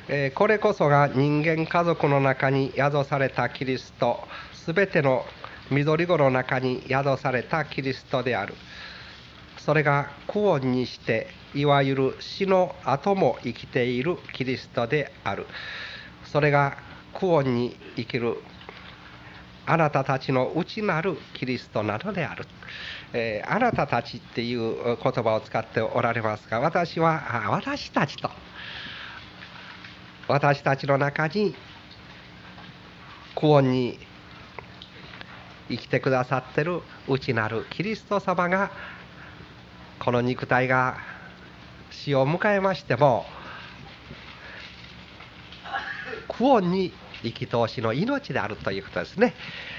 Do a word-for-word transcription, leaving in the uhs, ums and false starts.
えーこれこそが人間家族の中に宿されたキリスト、すべての緑子の中に宿されたキリストである。それが久遠にして、いわゆる死の後も生きているキリストである。それが久遠に生きるあなたたちの内なるキリストなのである。えーあなたたちっていう言葉を使っておられますが、私はあ私たちと、私たちの中に久遠に生きてくださってる内なるキリスト様が、この肉体が死を迎えましても久遠に生き通しの命であるということですね。